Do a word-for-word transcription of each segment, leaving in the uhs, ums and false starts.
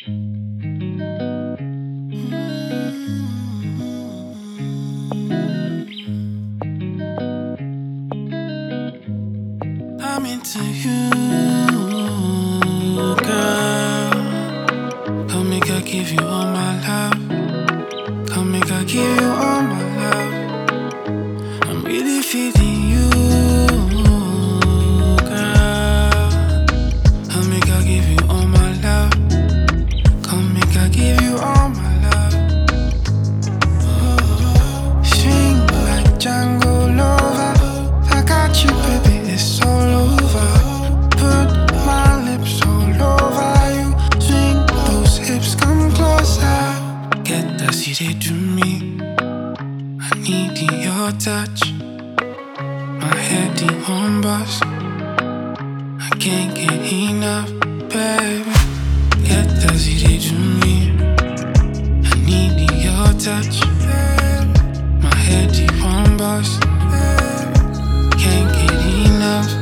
I'm into you, girl. Come make I give you all my love. Come make I give you all my love. I'm really feeling you, girl. Come make I give you all my love. Come make I give you all my love. Swing like Django Lover. I got you, baby, it's all over. Put my lips all over you. Swing those hips, come closer. Get that see they do me. I need your touch. My head the home bus. I can't get enough, baby. Get that see they do me. I need your touch. My head the home bus. Can't get enough.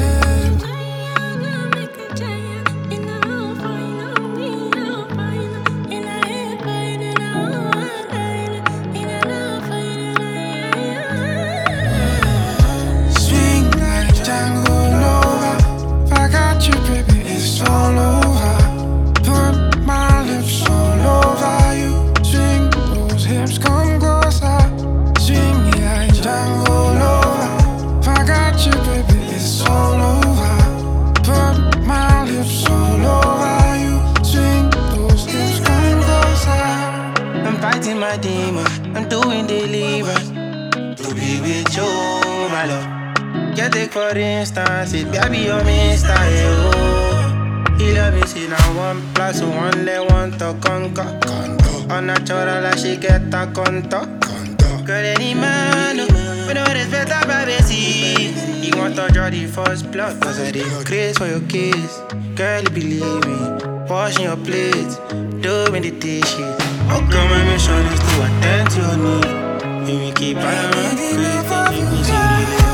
Swing like Django Lover. I got you, baby, it's all over. Put my lips all over you. Swing those hips, come closer. Swing me like Django Lover. I got you, baby, it's all over. Put my lips all over you. Swing those hips, come closer. I'm fighting my demon, I'm doing deliverance. To be with you, my love. Get it for instance, it baby on me style. He love me, see now one plus one, they want to conquer. Unnatural, like she get a contour. Girl, any man, we don't respect her privacy. He want to draw the first blood, cause I did grace for your kiss. Girl, you believe me, washing your plates, doing the dishes. Oh, girl, my mission is to attend to your needs. If we keep on,